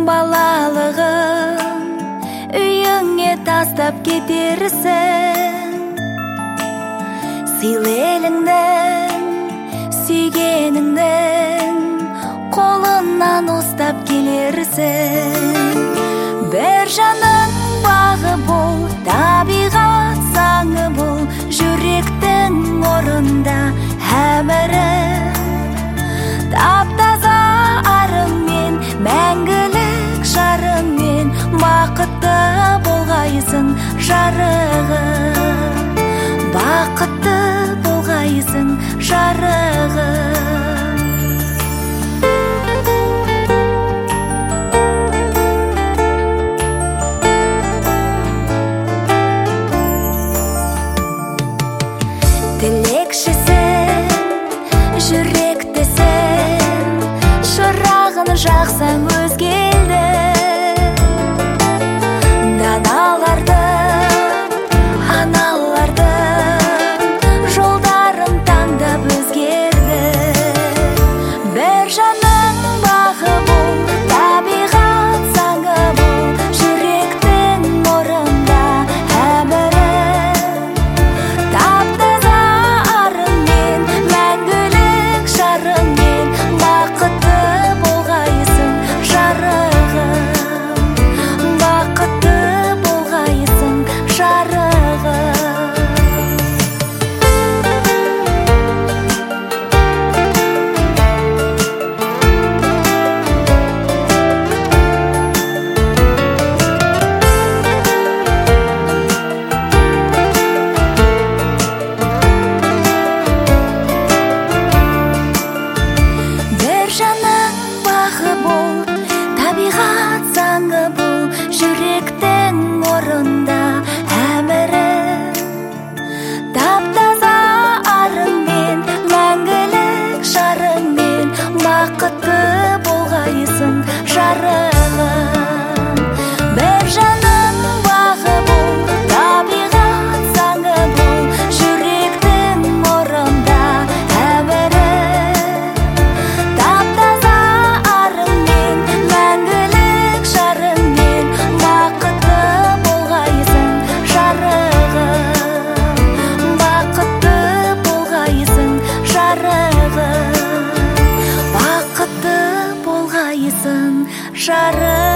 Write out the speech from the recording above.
балалығын үйіңе тастап кетерсің. Сыйлы еліңнің, сүйгеніңнің қолынан ұстап келерсің. Бір жаның бағы бол, табиғат заңы бол, жүректің орында әмірі. Таптаза арыңмен, мәңгілік жарыңмен, бақытты болғайсың жарығым. Бақытты болғайсың жарығым. Тілекшісің, жүректісің, шырағын жақсаң өзгелді. Даналардың, аналардың жолдарын таңдап өзгерді. Бір жаның бағы бол, табиғат заңы бол, жүректің орында әмірі. Таптаза арыңмен, мәңгілік жарыңмен, бақытты болғайсың жарығым. Бақытты болғайсың жарығым. Бір жаның бағы бол, табиғат заңы бол, жүректің орында әмірі. Таптаза арыңмен, мәңгілік жарыңмен, бақытты болғайсың жарығым. Бір жаның бағы бол, табиғат заңы бол, жүректің орында әмірі. Таптаза арыңмен, мәңгілік жарыңмен, бақытты болғайсың жарығым. Бақытты болғайсың жарығым. Бақытты болғайсың жарығым.